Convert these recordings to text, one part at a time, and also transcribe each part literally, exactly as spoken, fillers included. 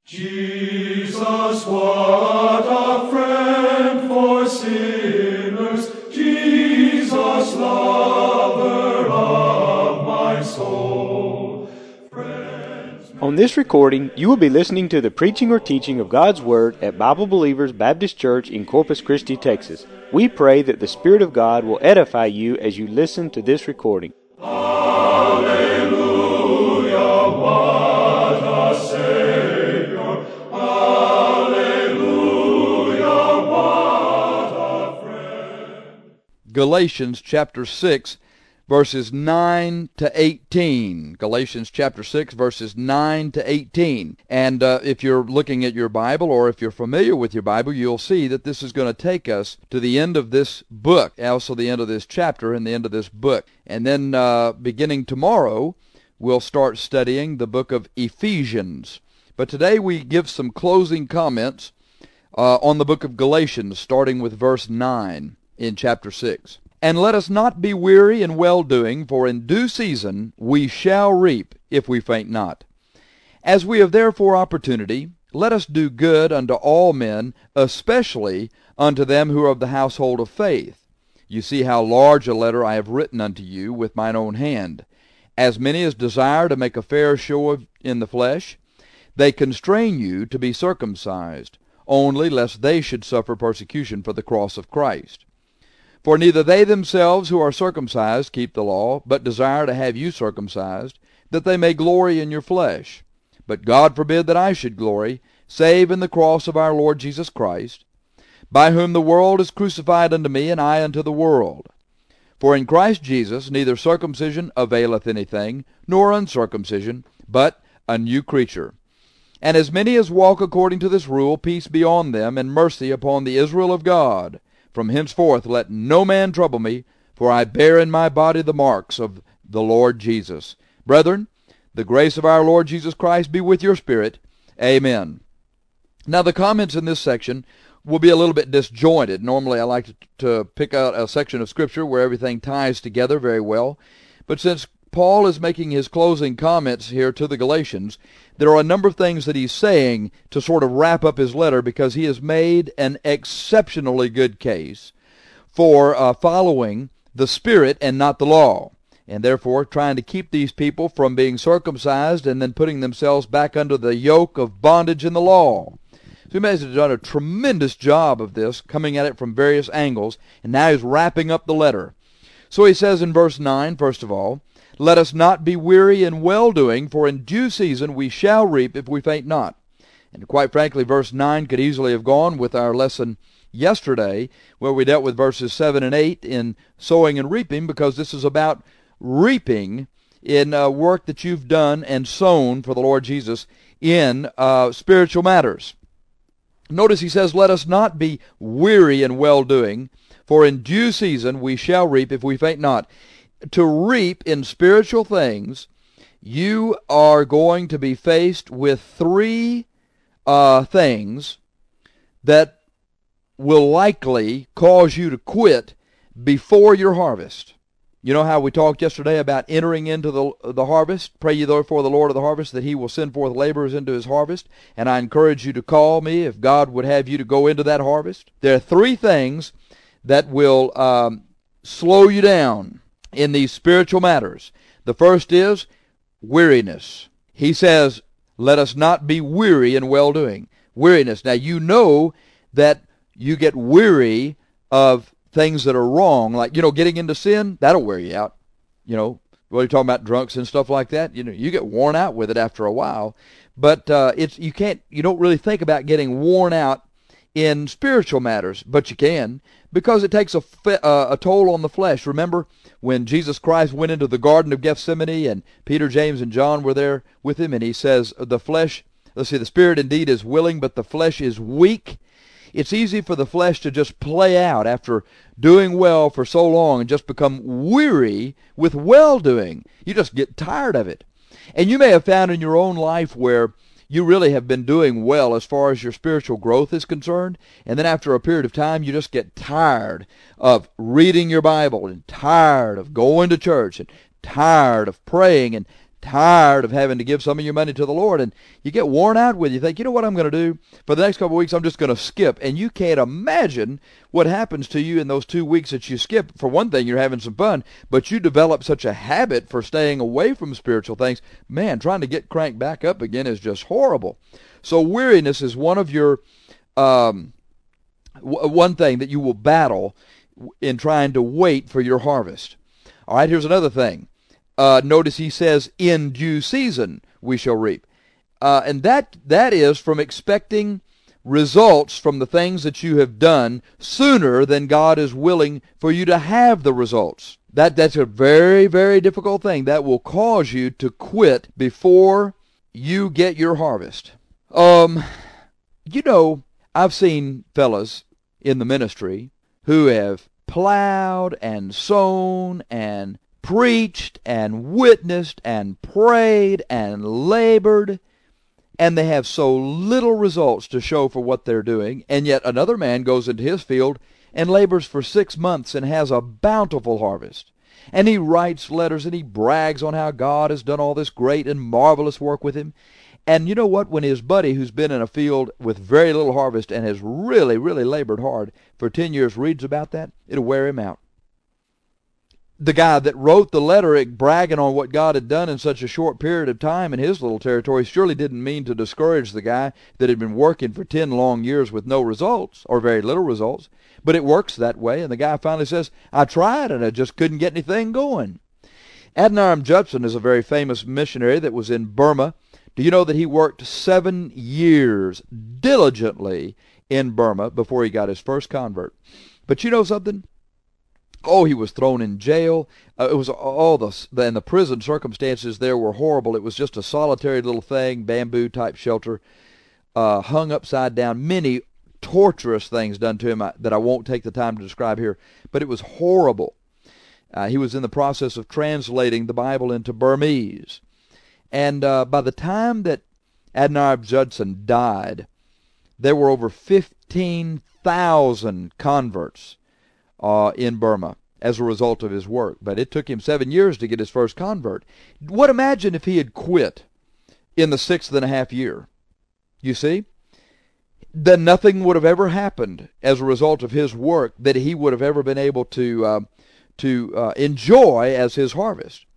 Jesus, what a friend for sinners, Jesus, lover of my soul. Friends, On this recording, you will be listening to the preaching or teaching of God's Word at Bible Believers Baptist Church in Corpus Christi, Texas. We pray that the Spirit of God will edify you as you listen to this recording. Hallelujah, what a Savior. Hallelujah, what a friend. Galatians chapter six, verses nine to eighteen. Galatians chapter six, verses nine to eighteen. And uh, if you're looking at your Bible, or if you're familiar with your Bible, you'll see that this is going to take us to the end of this book, also the end of this chapter and the end of this book. And then uh, beginning tomorrow, we'll start studying the book of Ephesians. But today we give some closing comments uh, on the book of Galatians, starting with verse nine in chapter six. And let us not be weary in well-doing, for in due season we shall reap, if we faint not. As we have therefore opportunity, let us do good unto all men, especially unto them who are of the household of faith. You see how large a letter I have written unto you with mine own hand. As many as desire to make a fair show of, in the flesh, they constrain you to be circumcised, only lest they should suffer persecution for the cross of Christ. For neither they themselves who are circumcised keep the law, but desire to have you circumcised, that they may glory in your flesh. But God forbid that I should glory, save in the cross of our Lord Jesus Christ, by whom the world is crucified unto me, and I unto the world. For in Christ Jesus neither circumcision availeth anything, nor uncircumcision, but a new creature. And as many as walk according to this rule, peace be on them, and mercy upon the Israel of God. From henceforth let no man trouble me, for I bear in my body the marks of the Lord Jesus. Brethren, the grace of our Lord Jesus Christ be with your spirit. Amen. Now the comments in this section will be a little bit disjointed. Normally I like to, to pick out a section of Scripture where everything ties together very well. But since Paul is making his closing comments here to the Galatians, there are a number of things that he's saying to sort of wrap up his letter, because he has made an exceptionally good case for uh, following the Spirit and not the law, and therefore trying to keep these people from being circumcised and then putting themselves back under the yoke of bondage in the law. So he has done a tremendous job of this, coming at it from various angles, and now he's wrapping up the letter. So he says in verse nine, first of all, let us not be weary in well-doing, for in due season we shall reap if we faint not. And quite frankly, verse nine could easily have gone with our lesson yesterday, where we dealt with verses seven and eight in sowing and reaping, because this is about reaping in uh, work that you've done and sown for the Lord Jesus in uh, spiritual matters. Notice he says, let us not be weary in well-doing, for in due season we shall reap if we faint not. To reap in spiritual things, you are going to be faced with three uh, things that will likely cause you to quit before your harvest. You know how we talked yesterday about entering into the, the harvest? Pray ye therefore the Lord of the harvest that he will send forth laborers into his harvest. And I encourage you to call me if God would have you to go into that harvest. There are three things that will um, slow you down in these spiritual matters. The first is weariness. He says, let us not be weary in well-doing. Weariness. Now you know that you get weary of things that are wrong, like, you know, getting into sin, that'll wear you out. You know, what are you talking about, drunks and stuff like that? You know, you get worn out with it after a while. But uh, it's you can't, you don't really think about getting worn out in spiritual matters, but you can, because it takes a, uh, a toll on the flesh. Remember when Jesus Christ went into the Garden of Gethsemane, and Peter, James, and John were there with him, and he says, the flesh, let's see, the spirit indeed is willing, but the flesh is weak. It's easy for the flesh to just play out after doing well for so long and just become weary with well-doing. You just get tired of it. And you may have found in your own life where you really have been doing well as far as your spiritual growth is concerned, and then after a period of time you just get tired of reading your Bible, and tired of going to church, and tired of praying, and tired of having to give some of your money to the Lord, and you get worn out with it. You think, you know what I'm going to do? For the next couple of weeks, I'm just going to skip. And you can't imagine what happens to you in those two weeks that you skip. For one thing, you're having some fun, but you develop such a habit for staying away from spiritual things. Man, trying to get cranked back up again is just horrible. So weariness is one of your, um, w- one thing that you will battle in trying to wait for your harvest. All right, here's another thing. Uh, notice he says, in due season we shall reap. Uh, and that that is from expecting results from the things that you have done sooner than God is willing for you to have the results. That That's a very, very difficult thing. That will cause you to quit before you get your harvest. Um, you know, I've seen fellas in the ministry who have plowed and sown and preached and witnessed and prayed and labored, and they have so little results to show for what they're doing, and yet another man goes into his field and labors for six months and has a bountiful harvest. And he writes letters and he brags on how God has done all this great and marvelous work with him. And you know what? When his buddy, who's been in a field with very little harvest and has really, really labored hard for ten years, reads about that, it'll wear him out. The guy that wrote the letter bragging on what God had done in such a short period of time in his little territory surely didn't mean to discourage the guy that had been working for ten long years with no results, or very little results. But it works that way, and the guy finally says, I tried and I just couldn't get anything going. Adoniram Judson is a very famous missionary that was in Burma. Do you know that he worked seven years diligently in Burma before he got his first convert? But you know something? Oh, he was thrown in jail. Uh, it was all the, the and the prison circumstances there were horrible. It was just a solitary little thing, bamboo type shelter, uh, hung upside down. Many torturous things done to him I, that I won't take the time to describe here. But it was horrible. Uh, he was in the process of translating the Bible into Burmese, and uh, by the time that Adoniram Judson died, there were over fifteen thousand converts Uh, in Burma as a result of his work. But it took him seven years to get his first convert. What imagine if he had quit in the sixth and a half year? You see? Then nothing would have ever happened as a result of his work that he would have ever been able to uh, to uh, enjoy as his harvest.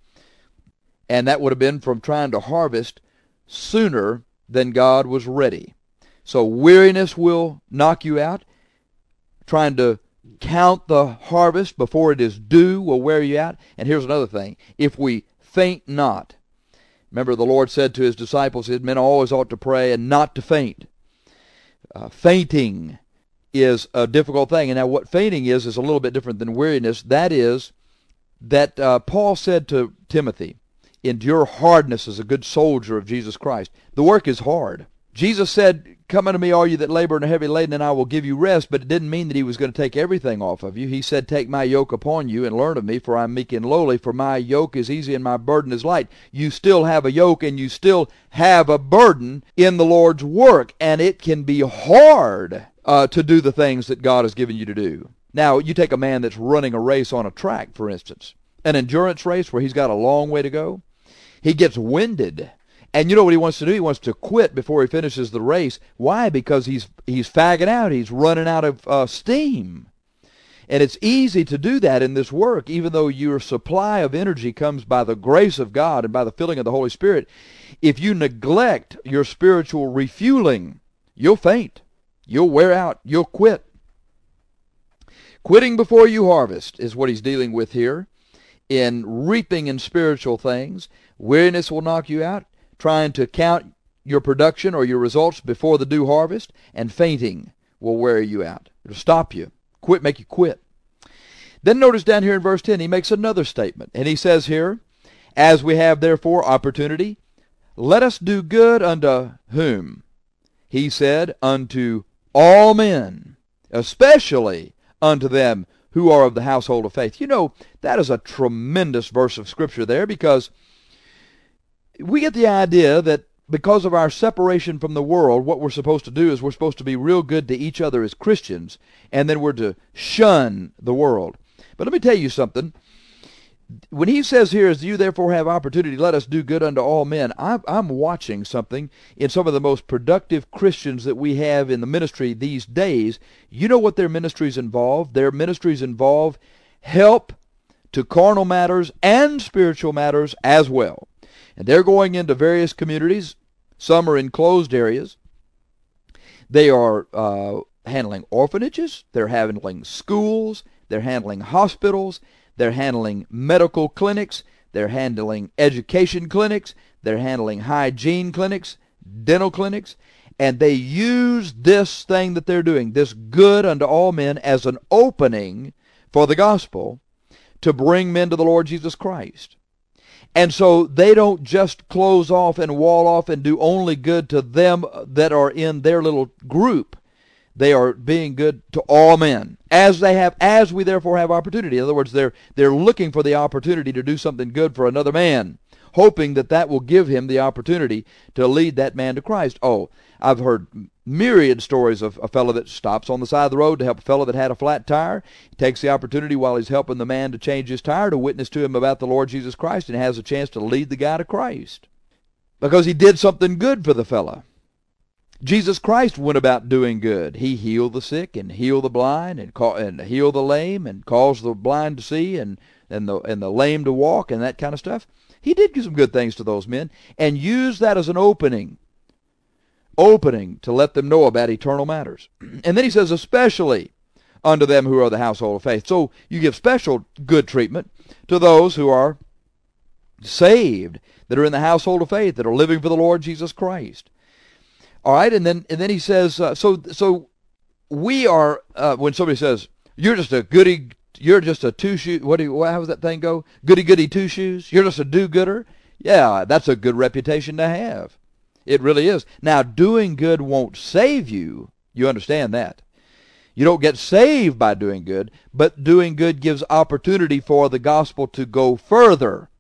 And that would have been from trying to harvest sooner than God was ready. So weariness will knock you out. Trying to count the harvest before it is due will wear you out. And here's another thing. If we faint not. Remember the Lord said to his disciples, his men always ought to pray and not to faint. Uh, fainting is a difficult thing. And now what fainting is is a little bit different than weariness. That is that uh, Paul said to Timothy, endure hardness as a good soldier of Jesus Christ. The work is hard. Jesus said, come unto me, all you that labor and are heavy laden, and I will give you rest. But it didn't mean that he was going to take everything off of you. He said, take my yoke upon you and learn of me, for I am meek and lowly, for my yoke is easy and my burden is light. You still have a yoke and you still have a burden in the Lord's work. And it can be hard uh, to do the things that God has given you to do. Now, you take a man that's running a race on a track, for instance, an endurance race where he's got a long way to go. He gets winded. And you know what he wants to do? He wants to quit before he finishes the race. Why? Because he's he's fagging out. He's running out of uh, steam. And it's easy to do that in this work, even though your supply of energy comes by the grace of God and by the filling of the Holy Spirit. If you neglect your spiritual refueling, you'll faint. You'll wear out. You'll quit. Quitting before you harvest is what he's dealing with here. In reaping in spiritual things, weariness will knock you out. Trying to count your production or your results before the due harvest, and fainting will wear you out. It'll stop you. Quit, make you quit. Then notice down here in verse ten, he makes another statement. And he says here, as we have therefore opportunity, let us do good unto whom? He said, unto all men, especially unto them who are of the household of faith. You know, that is a tremendous verse of Scripture there, because we get the idea that because of our separation from the world, what we're supposed to do is we're supposed to be real good to each other as Christians, and then we're to shun the world. But let me tell you something. when he says here, as you therefore have opportunity, let us do good unto all men, I'm, I'm watching something in some of the most productive Christians that we have in the ministry these days. You know what their ministries involve? Their ministries involve help to carnal matters and spiritual matters as well. And they're going into various communities. Some are in closed areas. They are uh, handling orphanages. They're handling schools. They're handling hospitals. They're handling medical clinics. They're handling education clinics. They're handling hygiene clinics, dental clinics. And they use this thing that they're doing, this good unto all men, as an opening for the gospel to bring men to the Lord Jesus Christ. And so they don't just close off and wall off and do only good to them that are in their little group. They are being good to all men, as they have, as we therefore have opportunity. In other words, they're they're looking for the opportunity to do something good for another man, hoping that that will give him the opportunity to lead that man to Christ. Oh, I've heard myriad stories of a fellow that stops on the side of the road to help a fellow that had a flat tire. He takes the opportunity while he's helping the man to change his tire to witness to him about the Lord Jesus Christ, and has a chance to lead the guy to Christ because he did something good for the fellow. Jesus Christ went about doing good. He healed the sick and healed the blind and call, and healed the lame and caused the blind to see and, and, the, and the lame to walk and that kind of stuff. He did do some good things to those men and used that as an opening, opening to let them know about eternal matters. And then he says, especially unto them who are the household of faith. So you give special good treatment to those who are saved, that are in the household of faith, that are living for the Lord Jesus Christ. All right, and then and then he says, uh, so so we are. Uh, when somebody says you're just a goody, you're just a two shoe. What do you, how does that thing go? Goody goody two shoes. You're just a do gooder. Yeah, that's a good reputation to have. It really is. Now, doing good won't save you. You understand that. You don't get saved by doing good, but doing good gives opportunity for the gospel to go further.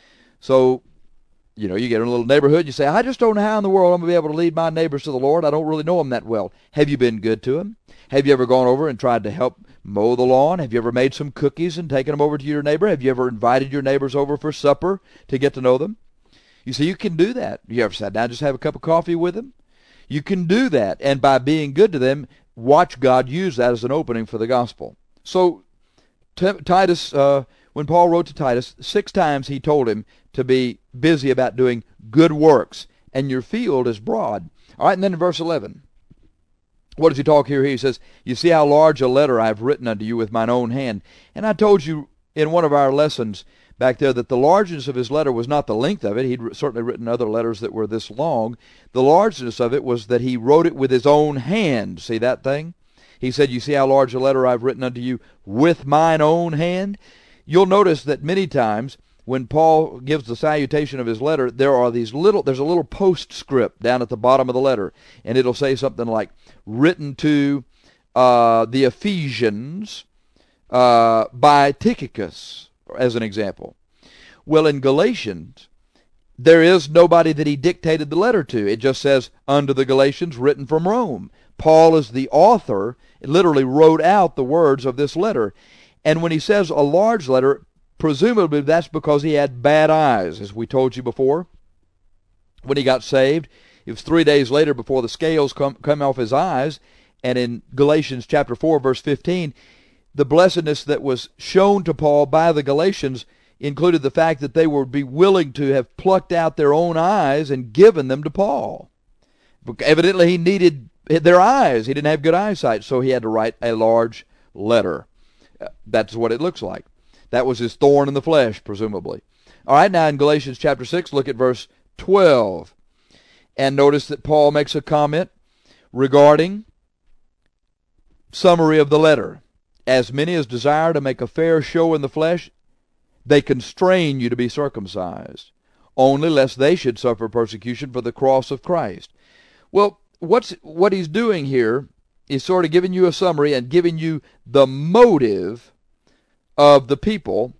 So, you know, you get in a little neighborhood, you say, I just don't know how in the world I'm going to be able to lead my neighbors to the Lord. I don't really know them that well. Have you been good to them? Have you ever gone over and tried to help mow the lawn? Have you ever made some cookies and taken them over to your neighbor? Have you ever invited your neighbors over for supper to get to know them? You see, you can do that. You ever sat down and just have a cup of coffee with them? You can do that, and by being good to them, watch God use that as an opening for the gospel. So, T- Titus, uh, when Paul wrote to Titus, six times he told him to be busy about doing good works, and your field is broad. All right, and then in verse eleven, what does he talk here? He says, you see how large a letter I have written unto you with mine own hand. And I told you in one of our lessons back there that the largeness of his letter was not the length of it. He'd certainly written other letters that were this long. The largeness of it was that he wrote it with his own hand. See that thing? He said, you see how large a letter I've written unto you with mine own hand? You'll notice that many times when Paul gives the salutation of his letter, there are these little, there's a little postscript down at the bottom of the letter, and it'll say something like, written to uh, the Ephesians uh, by Tychicus, as an example. Well, in Galatians, there is nobody that he dictated the letter to. It just says, unto the Galatians, written from Rome. Paul is the author, literally wrote out the words of this letter. And when he says a large letter, presumably that's because he had bad eyes, as we told you before. When he got saved, it was three days later before the scales come, come off his eyes. And in Galatians chapter four, verse fifteen, the blessedness that was shown to Paul by the Galatians included the fact that they would be willing to have plucked out their own eyes and given them to Paul. Evidently he needed their eyes. He didn't have good eyesight, so he had to write a large letter. That's what it looks like. That was his thorn in the flesh, presumably. All right, now in Galatians chapter six, look at verse twelve. And notice that Paul makes a comment regarding summary of the letter. As many as desire to make a fair show in the flesh, they constrain you to be circumcised, only lest they should suffer persecution for the cross of Christ. Well, what's what he's doing here is sort of giving you a summary and giving you the motive of the people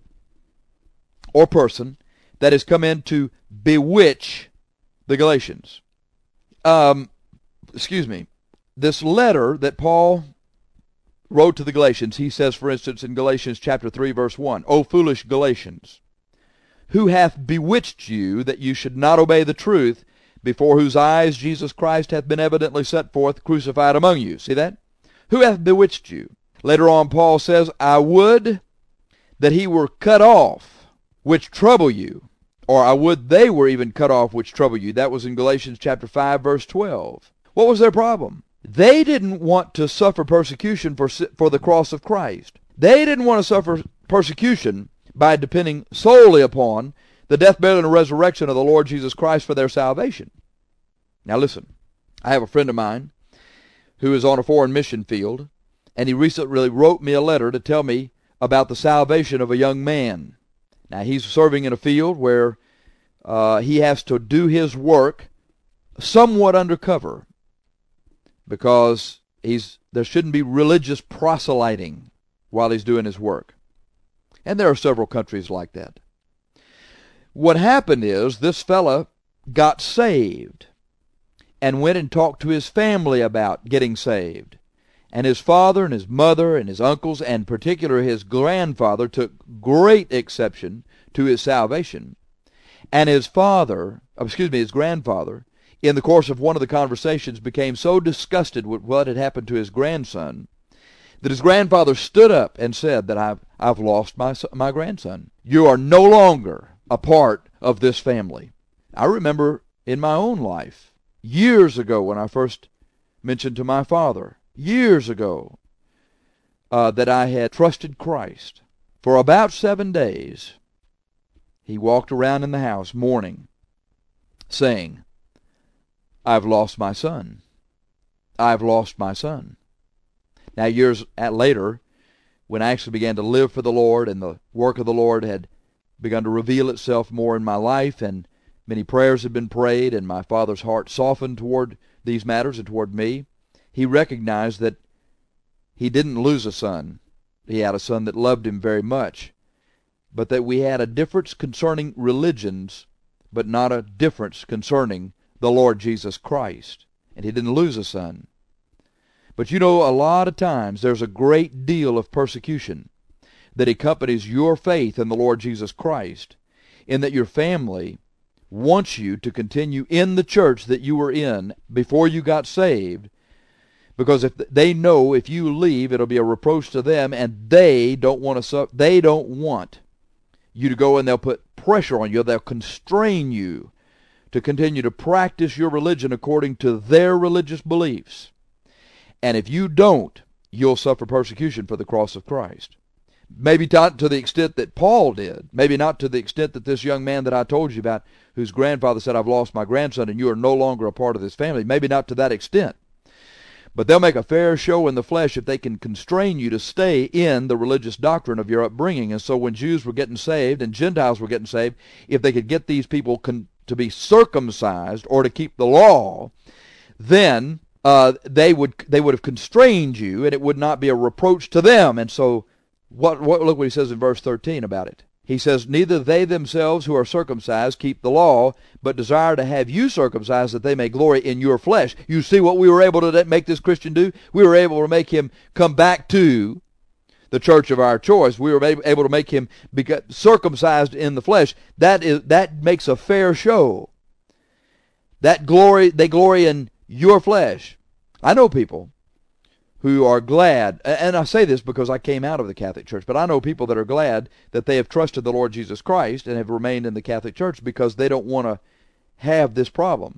or person that has come in to bewitch the Galatians. Um, excuse me. This letter that Paul wrote to the Galatians, he says, for instance, in Galatians chapter three, verse one, O foolish Galatians, who hath bewitched you that you should not obey the truth, before whose eyes Jesus Christ hath been evidently set forth, crucified among you. See that? Who hath bewitched you? Later on, Paul says, I would that he were cut off, which trouble you. Or I would they were even cut off, which trouble you. That was in Galatians chapter five, verse twelve. What was their problem? They didn't want to suffer persecution for, for the cross of Christ. They didn't want to suffer persecution by depending solely upon the death, burial, and resurrection of the Lord Jesus Christ for their salvation. Now listen, I have a friend of mine who is on a foreign mission field, and he recently wrote me a letter to tell me about the salvation of a young man. Now he's serving in a field where uh, he has to do his work somewhat undercover, because he's there shouldn't be religious proselyting while he's doing his work. And there are several countries like that. What happened is this fella got saved and went and talked to his family about getting saved. And his father and his mother and his uncles, and particularly his grandfather, took great exception to his salvation. And his father, excuse me, his grandfather, in the course of one of the conversations, became so disgusted with what had happened to his grandson that his grandfather stood up and said that I've, I've lost my, my grandson. You are no longer a part of this family. I remember in my own life, years ago when I first mentioned to my father, years ago, uh, that I had trusted Christ. For about seven days, he walked around in the house mourning, saying, I've lost my son. I've lost my son. Now, years later, when I actually began to live for the Lord and the work of the Lord had begun to reveal itself more in my life, and many prayers had been prayed, and my father's heart softened toward these matters and toward me, he recognized that he didn't lose a son. He had a son that loved him very much, but that we had a difference concerning religions, but not a difference concerning the Lord Jesus Christ. And he didn't lose a son. But you know, a lot of times there's a great deal of persecution that accompanies your faith in the Lord Jesus Christ, in that your family wants you to continue in the church that you were in before you got saved, because if they know if you leave, it'll be a reproach to them, and they don't want to. They don't want you to go, and they'll put pressure on you. They'll constrain you to continue to practice your religion according to their religious beliefs. And if you don't, you'll suffer persecution for the cross of Christ. Maybe not to the extent that Paul did. Maybe not to the extent that this young man that I told you about, whose grandfather said, I've lost my grandson and you are no longer a part of this family. Maybe not to that extent. But they'll make a fair show in the flesh if they can constrain you to stay in the religious doctrine of your upbringing. And so when Jews were getting saved and Gentiles were getting saved, if they could get these people con- to be circumcised or to keep the law, then uh, they would they would have constrained you, and it would not be a reproach to them. And so what, what look what he says in verse thirteen about it. He says, neither they themselves who are circumcised keep the law, but desire to have you circumcised, that they may glory in your flesh. You see what we were able to make this Christian do? We were able to make him come back to the church of our choice. We were able to make him be circumcised in the flesh. That is that makes a fair show. That glory, they glory in your flesh. I know people who are glad, and I say this because I came out of the Catholic Church, but I know people that are glad that they have trusted the Lord Jesus Christ and have remained in the Catholic Church because they don't want to have this problem,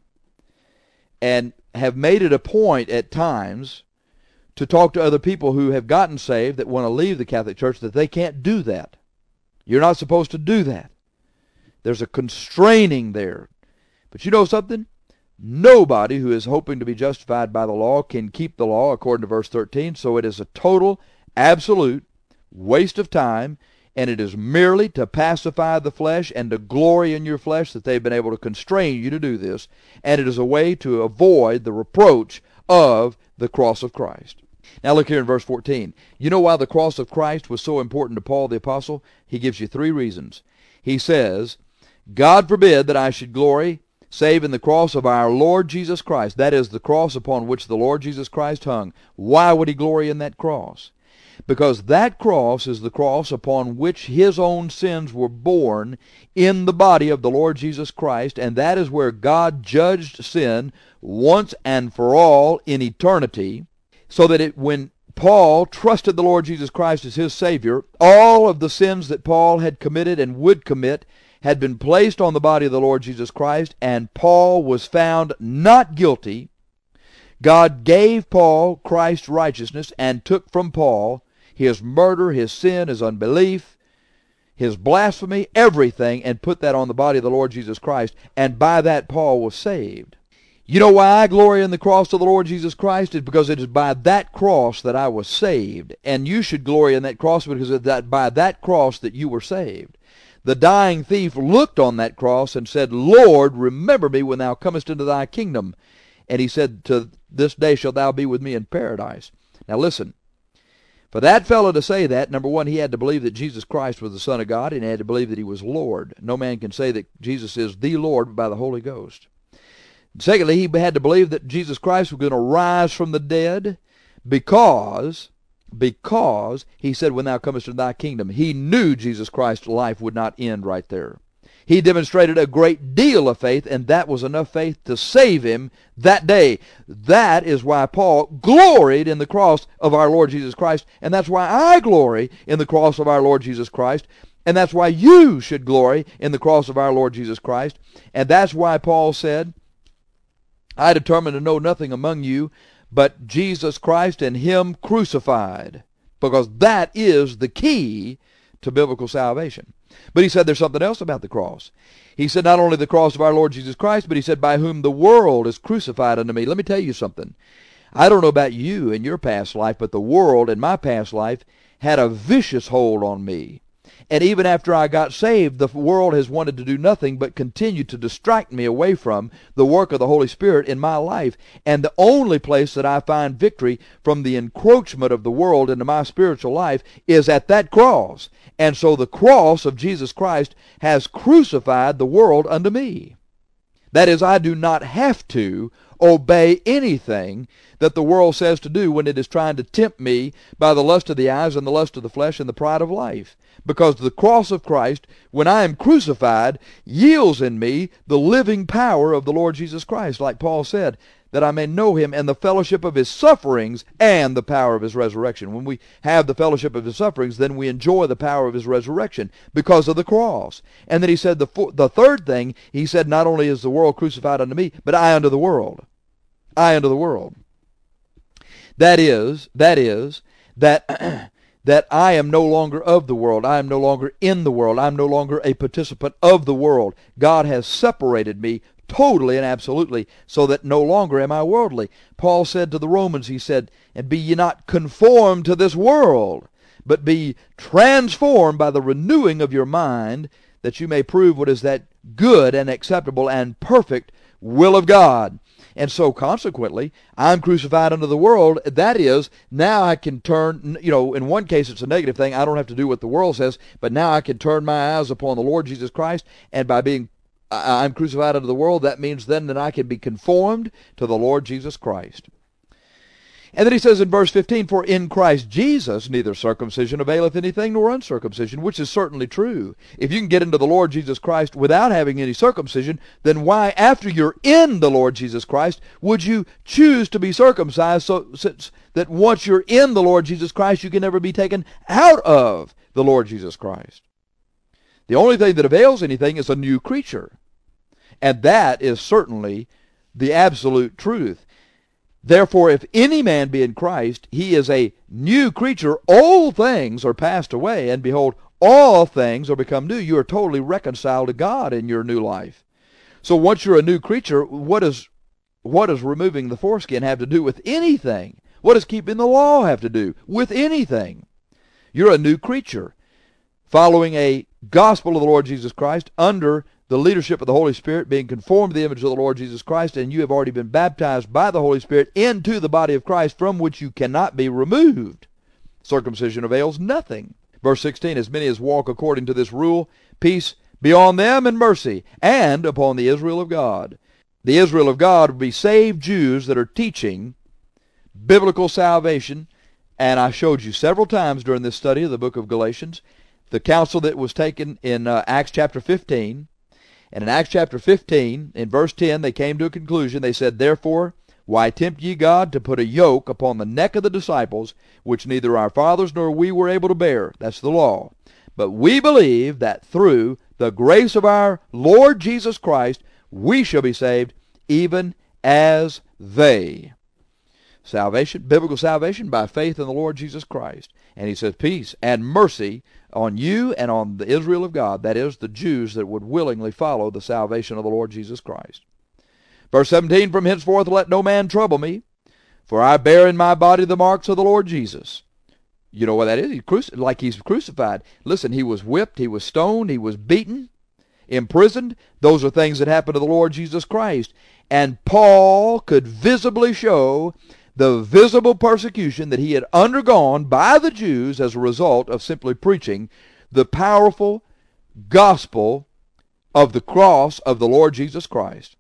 and have made it a point at times to talk to other people who have gotten saved that want to leave the Catholic Church, that they can't do that. You're not supposed to do that. There's a constraining there. But you know something? Nobody who is hoping to be justified by the law can keep the law, according to verse thirteen. So it is a total, absolute waste of time, and it is merely to pacify the flesh and to glory in your flesh that they've been able to constrain you to do this. And it is a way to avoid the reproach of the cross of Christ. Now look here in verse fourteen. You know why the cross of Christ was so important to Paul the Apostle? He gives you three reasons. He says, God forbid that I should glory save in the cross of our Lord Jesus Christ. That is the cross upon which the Lord Jesus Christ hung. Why would he glory in that cross? because that cross is the cross upon which his own sins were borne in the body of the Lord Jesus Christ, and that is where God judged sin once and for all in eternity, so that it, when Paul trusted the Lord Jesus Christ as his Savior, all of the sins that Paul had committed and would commit had been placed on the body of the Lord Jesus Christ, and Paul was found not guilty. God gave Paul Christ's righteousness and took from Paul his murder, his sin, his unbelief, his blasphemy, everything, and put that on the body of the Lord Jesus Christ, and by that Paul was saved. You know why I glory in the cross of the Lord Jesus Christ? It's because it is by that cross that I was saved. And you should glory in that cross because it's that by that cross that you were saved. The dying thief looked on that cross and said, Lord, remember me when thou comest into thy kingdom. And he said, to this day shalt thou be with me in paradise. Now listen, for that fellow to say that, number one, he had to believe that Jesus Christ was the Son of God, and he had to believe that he was Lord. No man can say that Jesus is the Lord but by the Holy Ghost. Secondly, he had to believe that Jesus Christ was going to rise from the dead because, because he said, when thou comest into thy kingdom. He knew Jesus Christ's life would not end right there. He demonstrated a great deal of faith, and that was enough faith to save him that day. That is why Paul gloried in the cross of our Lord Jesus Christ, and that's why I glory in the cross of our Lord Jesus Christ, and that's why you should glory in the cross of our Lord Jesus Christ, and that's why Paul said, I determined to know nothing among you but Jesus Christ and him crucified, because that is the key to biblical salvation. But he said there's something else about the cross. He said not only the cross of our Lord Jesus Christ, but he said by whom the world is crucified unto me. Let me tell you something. I don't know about you in your past life, but the world in my past life had a vicious hold on me. And even after I got saved, the world has wanted to do nothing but continue to distract me away from the work of the Holy Spirit in my life. And the only place that I find victory from the encroachment of the world into my spiritual life is at that cross. And so the cross of Jesus Christ has crucified the world unto me. That is, I do not have to obey anything that the world says to do when it is trying to tempt me by the lust of the eyes and the lust of the flesh and the pride of life. Because the cross of Christ, when I am crucified, yields in me the living power of the Lord Jesus Christ, like Paul said, that I may know him and the fellowship of his sufferings and the power of his resurrection. When we have the fellowship of his sufferings, then we enjoy the power of his resurrection because of the cross. And then he said the, the third thing, he said, not only is the world crucified unto me, but I unto the world. I unto the world. That is, that is, that... that I am no longer of the world. I am no longer in the world. I am no longer a participant of the world. God has separated me totally and absolutely so that no longer am I worldly. Paul said to the Romans, he said, and be ye not conformed to this world, but be transformed by the renewing of your mind, that you may prove what is that good and acceptable and perfect will of God. And so, consequently, I'm crucified unto the world. That is, now I can turn, you know, in one case it's a negative thing. I don't have to do what the world says, but now I can turn my eyes upon the Lord Jesus Christ, and by being, I'm crucified unto the world, that means then that I can be conformed to the Lord Jesus Christ. And then he says in verse fifteen, for in Christ Jesus neither circumcision availeth anything nor uncircumcision, which is certainly true. If you can get into the Lord Jesus Christ without having any circumcision, then why, after you're in the Lord Jesus Christ, would you choose to be circumcised, so since that once you're in the Lord Jesus Christ, you can never be taken out of the Lord Jesus Christ? The only thing that avails anything is a new creature. And that is certainly the absolute truth. Therefore, if any man be in Christ, he is a new creature. Old things are passed away, and behold, all things are become new. You are totally reconciled to God in your new life. So once you're a new creature, what is, what does removing the foreskin have to do with anything? What does keeping the law have to do with anything? You're a new creature, following a gospel of the Lord Jesus Christ under the leadership of the Holy Spirit, being conformed to the image of the Lord Jesus Christ, and you have already been baptized by the Holy Spirit into the body of Christ, from which you cannot be removed. Circumcision avails nothing. Verse sixteen, as many as walk according to this rule, peace be on them and mercy, and upon the Israel of God. The Israel of God would be saved Jews that are teaching biblical salvation And I showed you several times during this study of the book of Galatians the counsel that was taken in uh, Acts chapter fifteen. And in Acts chapter fifteen, in verse ten, they came to a conclusion. They said, "Therefore, why tempt ye God to put a yoke upon the neck of the disciples, which neither our fathers nor we were able to bear?" That's the law. "But we believe that through the grace of our Lord Jesus Christ, we shall be saved, even as they." Salvation, biblical salvation by faith in the Lord Jesus Christ. And he says, peace and mercy on you and on the Israel of God, that is, the Jews that would willingly follow the salvation of the Lord Jesus Christ. Verse seventeen, "From henceforth let no man trouble me, for I bear in my body the marks of the Lord Jesus." You know what that is? He's cruci- like he's crucified. Listen, he was whipped, he was stoned, he was beaten, imprisoned. Those are things that happened to the Lord Jesus Christ. And Paul could visibly show the visible persecution that he had undergone by the Jews as a result of simply preaching the powerful gospel of the cross of the Lord Jesus Christ.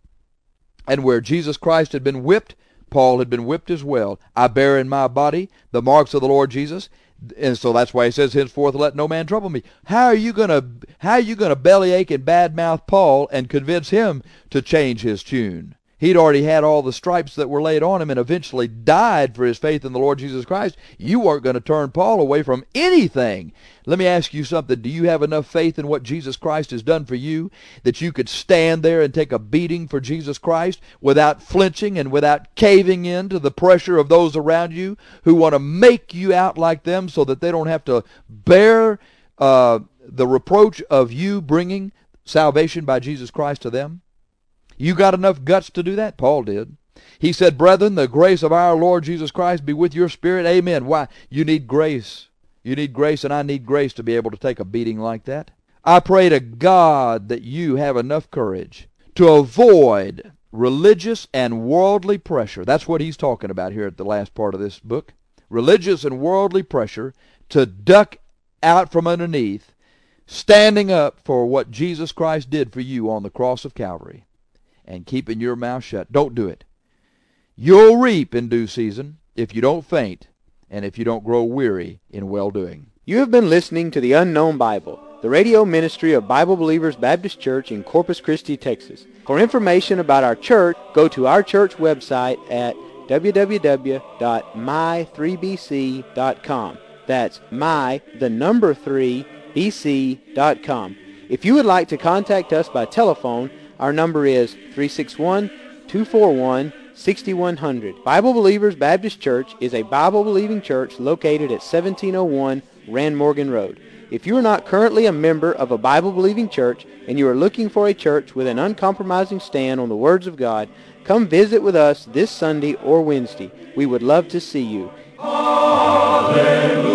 And where Jesus Christ had been whipped, Paul had been whipped as well. "I bear in my body the marks of the Lord Jesus." And so that's why he says, "Henceforth let no man trouble me." How are you gonna how are you gonna bellyache and badmouth Paul and convince him to change his tune? He'd already had all the stripes that were laid on him and eventually died for his faith in the Lord Jesus Christ. You weren't going to turn Paul away from anything. Let me ask you something. Do you have enough faith in what Jesus Christ has done for you that you could stand there and take a beating for Jesus Christ without flinching and without caving in to the pressure of those around you who want to make you out like them so that they don't have to bear uh, the reproach of you bringing salvation by Jesus Christ to them? You got enough guts to do that? Paul did. He said, "Brethren, the grace of our Lord Jesus Christ be with your spirit." Amen. Why? You need grace. You need grace, and I need grace to be able to take a beating like that. I pray to God that you have enough courage to avoid religious and worldly pressure. That's what he's talking about here at the last part of this book. Religious and worldly pressure to duck out from underneath, standing up for what Jesus Christ did for you on the cross of Calvary, and keeping your mouth shut. Don't do it. You'll reap in due season if you don't faint and if you don't grow weary in well-doing. You have been listening to The Unknown Bible, the radio ministry of Bible Believers Baptist Church in Corpus Christi, Texas. For information about our church, go to our church website at w w w dot my three b c dot com. That's my, the number three, b c dot com. If you would like to contact us by telephone, our number is three six one, two four one, six one zero zero. Bible Believers Baptist Church is a Bible-believing church located at seventeen oh one Rand Morgan Road. If you are not currently a member of a Bible-believing church and you are looking for a church with an uncompromising stand on the words of God, come visit with us this Sunday or Wednesday. We would love to see you. Hallelujah.